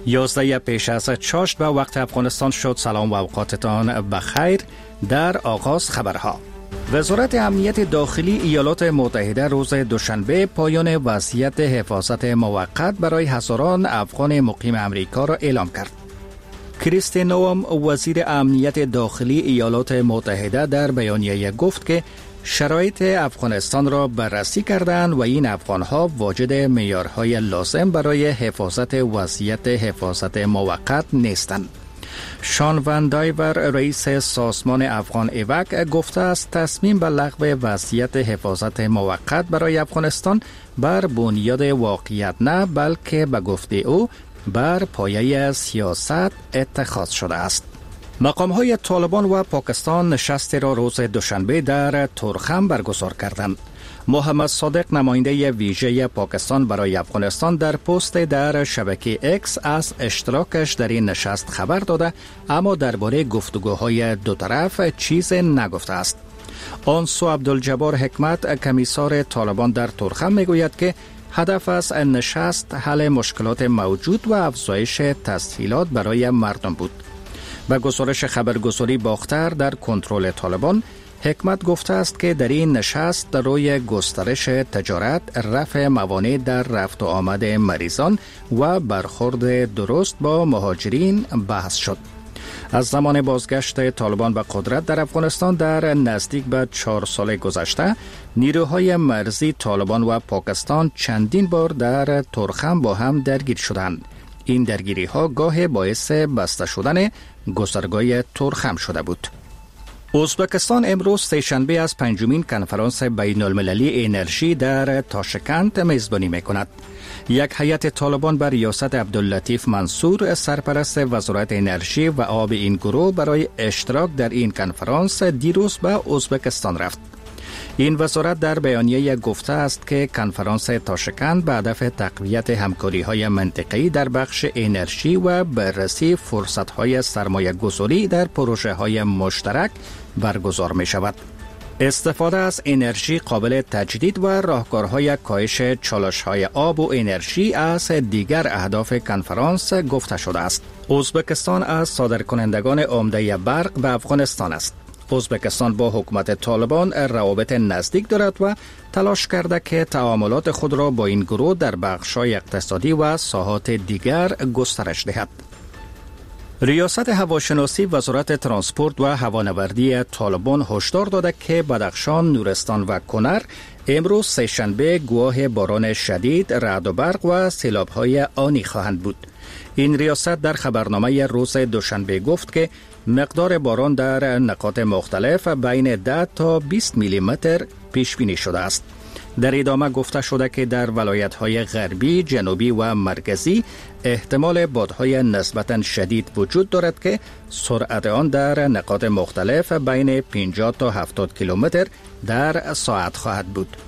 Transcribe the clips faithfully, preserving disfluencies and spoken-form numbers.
یازده پیش از چاشت به وقت افغانستان شد. سلام و اوقاتتان بخیر. در آغاز خبرها: وزارت امنیت داخلی ایالات متحده روز دوشنبه پایان وضعیت حفاظت موقت برای هزاران افغان مقیم امریکا را اعلام کرد. کریستی نوام وزیر امنیت داخلی ایالات متحده در بیانیه گفت که شرایط افغانستان را بررسی کردند و این افغانها واجد معیارهای لازم برای حفاظت وضعیت حفاظت موقت نیستند. شان وان دایور رئیس سازمان افغان ایوک گفته است تصمیم به لغو وضعیت حفاظت موقت برای افغانستان بر بنیاد واقعیت نه بلکه به گفته او بر پایه سیاست اتخاذ شده است. مقام‌های طالبان و پاکستان نشستی را روز دوشنبه در تورخم برگزار کردند. محمد صادق نماینده ویژه پاکستان برای افغانستان در پست در شبکه اکس از اشتراکش در این نشست خبر داده، اما درباره گفتگوهای دو طرف چیز نگفته است. آنسو عبدالجبار حکمت کمیسار طالبان در تورخم میگوید که هدف از نشست حل مشکلات موجود و افزایش تسهیلات برای مردم بود. به گزارش خبرگزاری باختر در کنترل طالبان، حکمت گفته است که در این نشست روی گسترش تجارت، رفع موانع در رفت و آمد مریضان و برخورد درست با مهاجرین بحث شد. از زمان بازگشت طالبان به قدرت در افغانستان در نزدیک به چهار سال گذشته، نیروهای مرزی طالبان و پاکستان چندین بار در تورخم با هم درگیر شدند. این درگیری ها گاه باعث بسته شدن گذرگاه تورخم شده بود. ازبکستان امروز سه‌شنبه از پنجمین کنفرانس بین المللی انرژی در تاشکند میزبانی میکند. یک هیئت طالبان بر ریاست عبداللطیف منصور سرپرست وزارت انرژی و آب این گروه برای اشتراک در این کنفرانس دیروز به ازبکستان رفت. این وزارت در بیانیه گفته است که کنفرانس تاشکند به هدف تقویت همکاری‌های منطقه‌ای در بخش انرژی و بررسی فرصت‌های سرمایه‌گذاری در پروژه‌های مشترک برگزار می‌شود. استفاده از انرژی قابل تجدید و راهکارهای کاهش چالش‌های آب و انرژی از دیگر اهداف کنفرانس گفته شده است. ازبکستان از صادرکنندگان عمده برق به افغانستان است. ازبکستان با حکومت طالبان روابط نزدیک دارد و تلاش کرده که تعاملات خود را با این گروه در بخش‌های اقتصادی و ساحات دیگر گسترش دهد. ریاست هواشناسی وزارت ترانسپورت و هوانوردی طالبان هشدار داده که بدخشان، نورستان و کنر امروز سه‌شنبه گواه باران شدید، رعد و برق و سیلاب‌های آنی خواهند بود. این ریاست در خبرنامه روز دوشنبه گفت که مقدار باران در نقاط مختلف بین ده تا بیست میلی متر پیش بینی شده است. در ادامه گفته شده که در ولایت‌های غربی، جنوبی و مرکزی احتمال بادهای نسبتاً شدید وجود دارد که سرعت آن در نقاط مختلف بین پنجاه تا هفتاد کیلومتر در ساعت خواهد بود.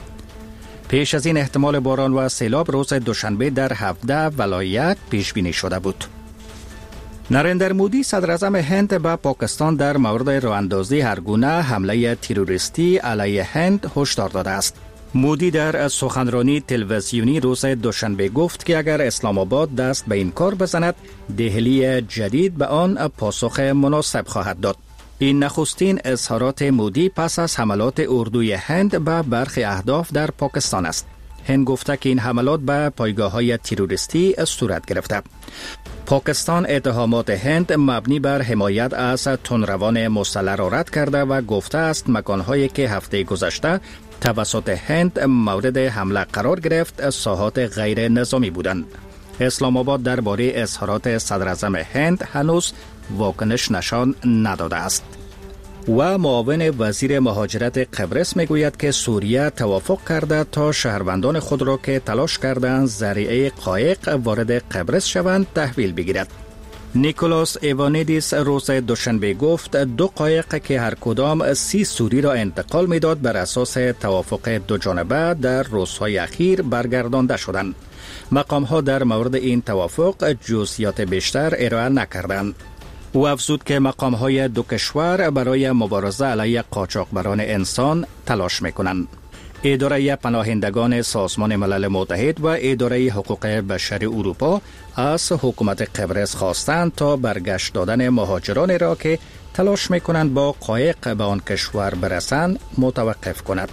پیش از این احتمال باران و سیلاب روز دوشنبه در هفده ولایت پیش بینی شده بود. نریندر مودی صدر اعظم هند به پاکستان در مورد راه‌اندازی هرگونه حمله تروریستی علیه هند هشدار داده است. مودی در سخنرانی تلویزیونی روز دوشنبه گفت که اگر اسلام آباد دست به این کار بزند، دهلی جدید به آن پاسخ مناسب خواهد داد. این نخستین اظهارات مودی پس از حملات اردوی هند به برخی اهداف در پاکستان است. هند گفته که این حملات به پایگاه‌های تروریستی صورت گرفته. پاکستان اتهامات هند مبنی بر حمایت از تندروان مسلح را رد کرده و گفته است مکان‌هایی که هفته گذشته توسط هند مورد حمله قرار گرفت ساحات غیر نظامی بودند. اسلام آباد درباره اظهارات صدر اعظم هند هنوز واکنش نشان نداده است. و معاون وزیر مهاجرت قبرس میگوید که سوریه توافق کرده تا شهروندان خود را که تلاش کردند ذریعه قایق وارد قبرس شوند تحویل بگیرد. نیکولاس ایوانیدیس روز دوشنبه گفت دو قایق که هر کدام سی سوری را انتقال میداد بر اساس توافق دو جانبه در روزهای اخیر برگردانده شدند. مقام‌ها در مورد این توافق جزئیات بیشتر ارائه نکردند. او افزود که مقام‌های دو کشور برای مبارزه علیه قاچاقبران انسان تلاش می‌کنند. اداره پناهندگان سازمان ملل متحد و اداره حقوق بشر اروپا از حکومت قبرس خواستند تا برگشت دادن مهاجران را که تلاش می‌کنند با قایق به آن کشور برسند متوقف کند.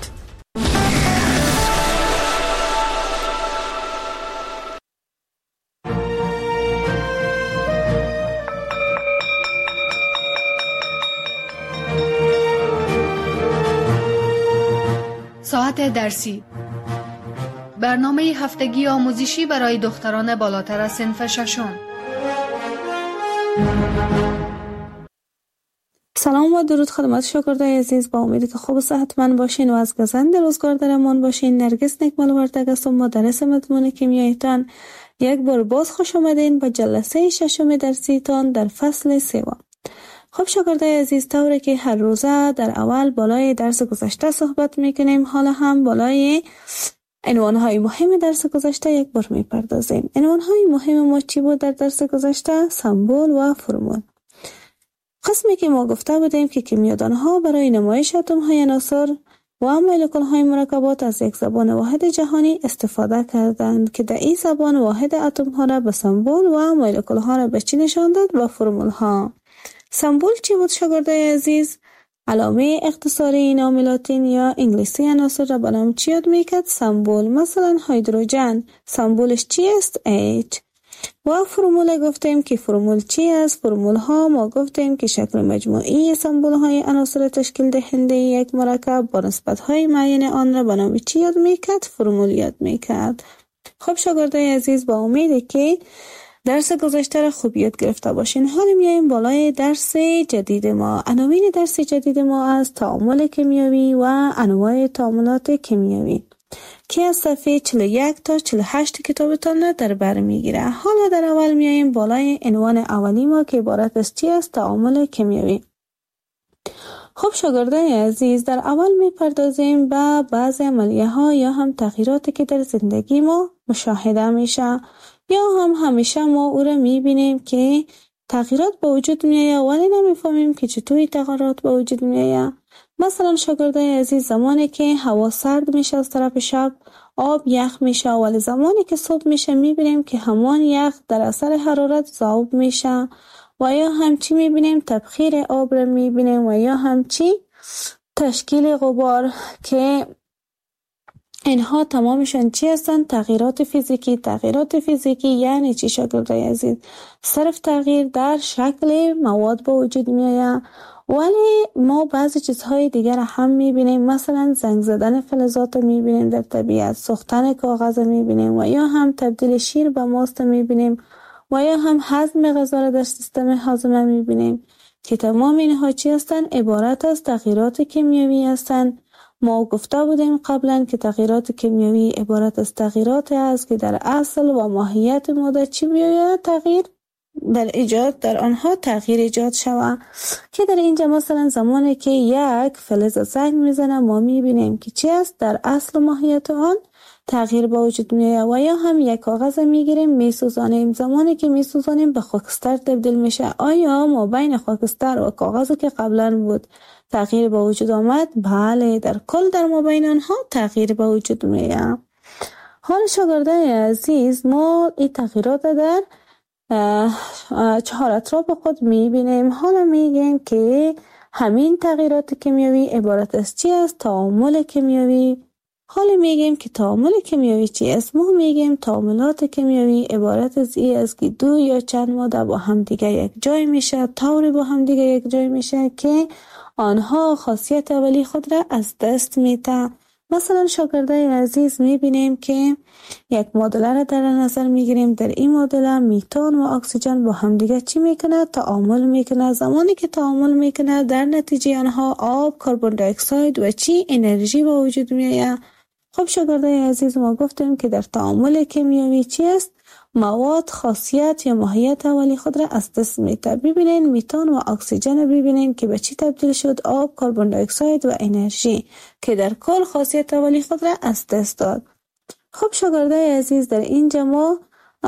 ساعت درسی، برنامه هفتگی آموزشی برای دختران بالاتر از صنف ششم. سلام و درود خدمت شاگردای عزیز، با امیدی که خوب و صحتمند باشین و از گزند روزگار در امان باشین. نرگس نکمل وردگ هستم، مدرس مضمون کیمیایتان. یک بار باز خوش آمدین به جلسه ششم درسیتان در فصل سوم. خب شاگردای عزیز، طوری که هر روزه در اول بالای درس گذشته صحبت میکنیم، حالا هم بالای عنوانهای مهم درس گذشته یک بار میپردازیم. عنوانهای مهم ما چی بود در درس گذشته؟ سمبول و فرمول. قسمی که ما گفته بودیم که کیمیادانها برای نمایش اتم‌های عناصر و مولکول‌های مرکبات از یک زبان واحد جهانی استفاده کردند که در این زبان واحد اتم‌ها را به سمبول و مولکول‌ها را به چی نشان داد؟ به فرمول‌ها. سمبول چی بود شاگردای عزیز؟ علامه اختصاری نام لاتین یا انگلیسی عناصر را به نام چی یاد میکرد؟ سمبول. مثلا هیدروژن سمبولش چی است؟ H. و فرمول گفتیم که فرمول چی است؟ فرمول ها ما گفتیم که شکل مجموعی سمبول های عناصر تشکیل دهنده یک مرکب با نسبت های معین آن را به نام چی یاد میکرد؟ فرمول یاد میکرد. خب شاگردای عزیز، با امیده که درس گذشته را خوب یاد گرفته باشین. حالا میایم بالای درس جدید ما. عناوین درس جدید ما از تعامل کیمیایی و انواع تعاملات کیمیایی که از صفحه چهل و یک تا چهل و هشت کتابتان را در بر میگیره. حالا در اول میایم بالای عنوان اولی ما که عبارت از چی است؟ تعامل کیمیایی. خب شاگردان عزیز، در اول میپردازیم به بعضی عملیه ها یا هم تغییراتی که در زندگی ما مشاهده میشه یا هم همیشه ما او را میبینیم که تغییرات به وجود میآید ولی نمیفهمیم که چطوری تغییرات به وجود میآید. مثلا شاگردای عزیز، زمانی که هوا سرد میشه از طرف شب آب یخ میشه، ولی زمانی که صبح میشه میبینیم که همان یخ در اثر حرارت ذوب میشه. و یا همچی میبینیم تبخیر آب را میبینیم و یا همچی تشکیل غبار که اینها تمامشان چی هستند؟ تغییرات فیزیکی. تغییرات فیزیکی یعنی چی شاگردای عزیز؟ صرف تغییر در شکل مواد به وجود میآید، ولی ما بعضی چیزهای دیگر هم میبینیم. مثلا زنگ زدن فلزات میبینیم در طبیعت، سوختن کاغذ میبینیم و یا هم تبدیل شیر به ماست میبینیم و یا هم هضم غذا را در سیستم هاضمه میبینیم که تمام اینها چی هستند؟ عبارت از تغییرات کیمیایی هستند. ما گفته بودیم قبلا که تغییرات کیمیایی عبارت از تغییرات است که در اصل و ماهیت ماده چی میآید؟ تغییر در ایجاد در آنها تغییر ایجاد شود. که در اینجا مثلا زمانی که یک فلز زنگ میزنه ما میبینیم که چی است؟ در اصل ماهیت آن تغییر به وجود میآید. و یا هم یک کاغذ میگیریم میسوزانیم، زمانی که میسوزانیم به خاکستر تبدیل میشه. آیا ما بین خاکستر و کاغذی که قبلا بود تغییر به وجود آمد؟ بله، در کل در ما بین آنها تغییر به وجود میآید. حال شاگردای عزیز، ما این تغییرات در چهار اطراف خود میبینیم. حالا میگیم که همین تغییرات کیمیایی عبارت از چی است؟ تعامل کیمیایی. حالا میگیم که تعامل کیمیایی چی است؟ ما میگیم تعاملات کیمیایی عبارت از این است که دو یا چند ماده با هم دیگه یک جای میشه، طوری با هم دیگه یک جای میشه که آنها خاصیت اولی خود را از دست میده. مثلا شاگردای عزیز میبینیم که یک معادله را در نظر میگیریم. در این معادله میتان و اکسیژن با هم دیگه چی میکنه؟ تعامل میکنه. زمانی که تعامل میکنه در نتیجه آنها آب، کربن دی اکساید و چی انرژی به وجود میآید. خب شاگردای عزیز، ما گفتیم که در تعامل کیمیایی چی است؟ مواد خاصیت یا ماهیت اولی خود را از دست میده. ببینین میتان و اکسیژن ببینین که به چی تبدیل شد؟ آب، کربن دی اکساید و انرژی که در کل خاصیت اولی خود را از دست داد. خب شاگردای عزیز، در اینجا ما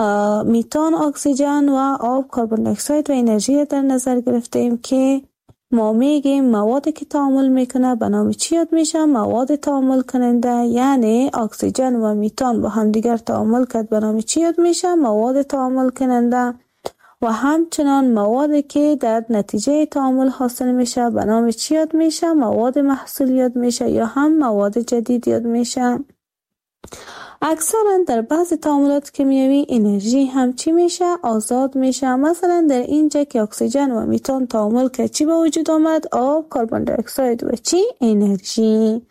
میتان، اکسیژن و آب، کربن دی اکساید و انرژی در نظر گرفتیم که ما میگیم موادی که تعامل میکنه به نام چی یاد میشه؟ مواد تعامل کننده. یعنی اکسیژن و میتان با هم دیگر تعامل کرد به نام چی یاد میشه؟ مواد تعامل کننده. و همچنان موادی که در نتیجه تعامل حاصل میشه به نام چی یاد میشه؟ مواد محصول یاد میشه یا هم مواد جدید یاد میشه. اکثرا در بعض تعاملات کیمیایی انرژی هم چی میشه؟ آزاد میشه. مثلا در اینجا که اکسیژن و میتان تعامل که چی به وجود آمد؟ آب، کربن دی اکساید و چی؟ انرژی.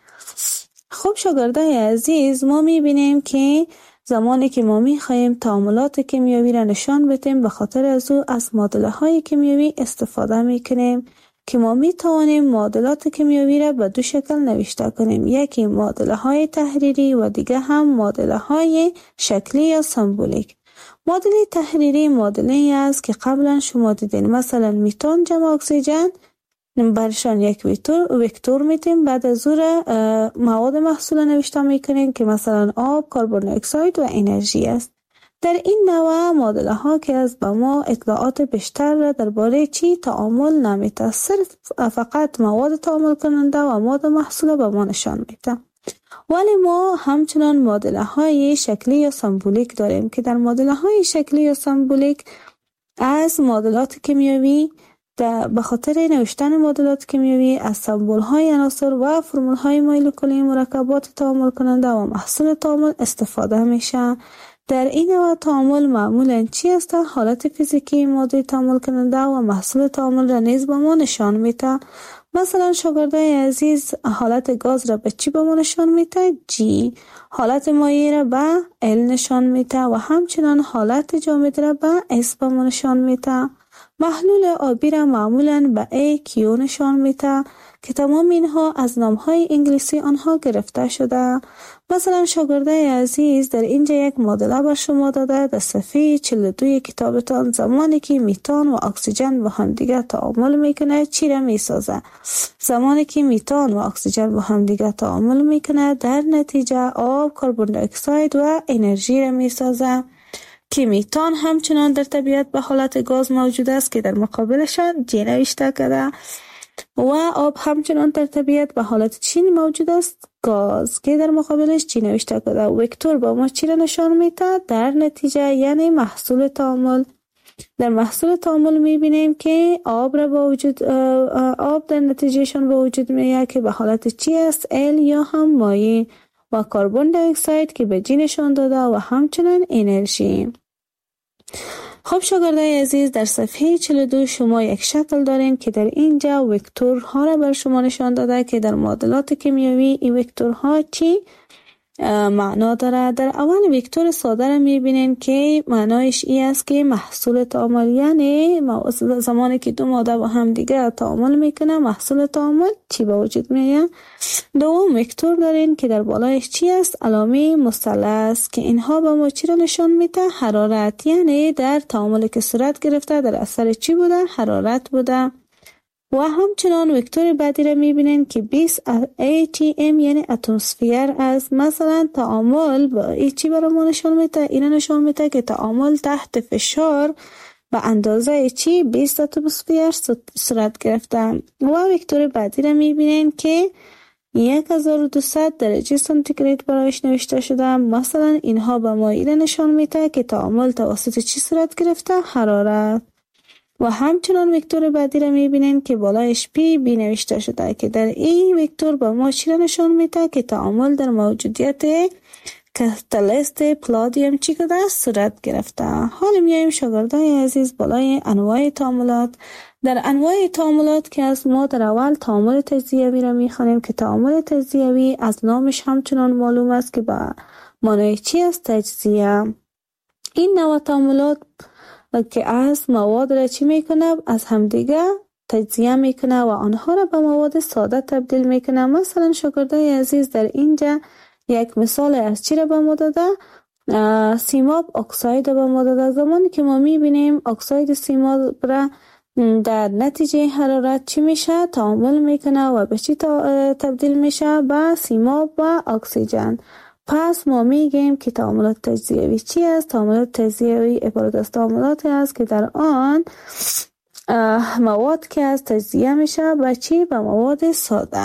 خب شاگردای عزیز، ما میبینیم که زمانی که ما میخوایم تعاملات کیمیایی را نشان بدیم، به خاطر از او از معادله های کیمیایی استفاده میکنیم که ما میتوانیم معادلات کیمیایی را به دو شکل نوشته کنیم. یکی معادله های تحریری و دیگه هم معادله های شکلی یا سمبولیک. معادله تحریری معادله است که قبلا شما دیدین، مثلا میتون جمع اکسیژن برشان یک وکتور وکتور میتیم، بعد از او مواد محصول نوشته میکنیم که مثلا آب، کربن دی اکساید و انرژی است. در این نوع معادله ها که از به ما اطلاعات بیشتر را درباره چی تعامل نمیده، صرف فقط مواد تعامل کننده و مواد محصول به ما نشان میده. ولی ما همچنان معادله های شکلی یا سمبولیک داریم که در معادله های شکلی یا سمبولیک از معادلات کیمیایی به خاطر نوشتن معادلات کیمیایی از سمبول های عناصر و فرمول های مولکولی مرکبات تعامل کننده و محصول تعامل استفاده میشه. در این نوع تعامل معمولاً چی است؟ حالت فیزیکی ماده تعامل کننده و محصول تعامل را نیز به ما نشان میده. مثلا شاگردای عزیز، حالت گاز را به چی به ما نشان میده؟ جی. حالت مایع را به ال نشان میده و همچنان حالت جامد را به اس به ما نشان میده. محلول آبی را معمولاً به ای کیو نشان میده که تمام اینها از نامهای انگلیسی آنها گرفته شده. مثلا شاگردای عزیز، در اینجا یک معادله بر شما داده در صفحه چهل و دو کتابتان. زمانی که میتان و اکسیژن با هم دیگر تعامل میکنه چی را میسازه؟ زمانی که میتان و اکسیژن با هم دیگر تعامل میکنه در نتیجه آب، کربن دی اکساید و انرژی را میسازه که میتان همچنان در طبیعت به حالت گاز موجود است که در مقابلشان جی نوشته کرده و آب همچنان در طبیعت به حالت چی موجود است؟ گاز که در مقابلش چی نوشته کرده. وکتور با ما چی را نشان میده؟ در نتیجه یعنی محصول تعامل. در محصول تعامل میبینیم که آب را با وجود آب در نتیجهشان به وجود میاد که به حالت چی است؟ ال یا هم مایع و کربن دی اکساید که به جی نشان داده و همچنان انرژی. خب شاگردای عزیز، در صفحه چهل و دو شما یک شکل دارین که در اینجا وکتورها را بر شما نشان داده که در معادلات کیمیایی این وکتورها چی معنا داره. در اول وکتور ساده را میبینین که معنایش ای است که محصول تعامل، یعنی زمانی که دو ماده با هم دیگه تعامل میکنه محصول تعامل چی به وجود میاد. دوم وکتور دارین که در بالایش چی است؟ علامه مثلث که اینها به ما چی را نشان میده؟ حرارت، یعنی در تعاملی که صورت گرفته در اثر چی بوده؟ حرارت بوده. و همچنان وکتور بعدی را میبینین که بیست ای تی ام یعنی اتمسفیر است. مثلا تعامل با ای چی برای ما نشان میده؟ این نشان میده که تعامل تحت فشار به اندازه چی؟ بیست اتمسفیر صورت گرفته. و وکتور بعدی را میبینین که یک هزار و دویست درجه سانتیگراد برایش نوشته شده. مثلا اینها به ما این نشان میده که تعامل توسط چی صورت گرفته؟ حرارت. و همچنان وکتور بعدی را میبینین که بالایش پی بی نوشته شده که در این وکتور با ما چی را نشان میده؟ که تعامل در موجودیت کاتالیست پلادیم چی کده صورت گرفته. حالا میایم شاگردای عزیز بالای انواع تعاملات. در انواع تعاملات که از ما در اول تعامل تجزیوی را میخوانیم که تعامل تجزیوی از نامش همچنان معلوم است که با معنای چی است؟ تجزیه. این نوع تعاملات که از مواد را چی میکنه؟ از همدیگه تجزیه میکنه و آنها را به مواد ساده تبدیل میکنه. مثلا شاگردای عزیز، در اینجا یک مثال از چی را به ما داده؟ سیماب اکساید به ما داده. زمانی که ما میبینیم اکساید سیماب را در نتیجه حرارت چی میشه؟ تعامل میکنه و به چی تبدیل میشه؟ به سیماب و اکسیژن. پس ما میگیم که تعاملات تجزیوی چی است؟ تعاملات تجزیوی عبارت از تعاملاتی است که در آن مواد که از تجزیه میشه به چی؟ به مواد ساده.